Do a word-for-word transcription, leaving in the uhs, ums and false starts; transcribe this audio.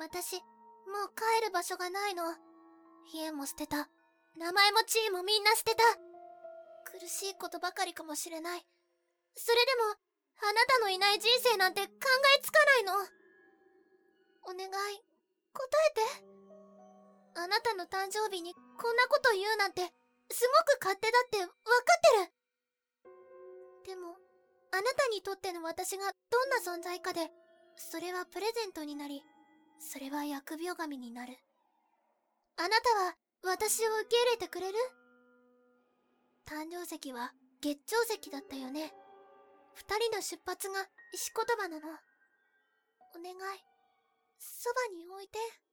私、もう帰る場所がないの。家も捨てた。名前も地位もみんな捨てた。苦しいことばかりかもしれない。それでも、あなたのいない人生なんて考えつかないの。お願い、答えて。あなたの誕生日にこんなこと言うなんて、すごく勝手だって分かってる。でも、あなたにとっての私がどんな存在かで、それはプレゼントになり、それは疫病神になる。あなたは私を受け入れてくれる？誕生石は月長石だったよね。二人の出発が石言葉なの。お願い、そばに置いて。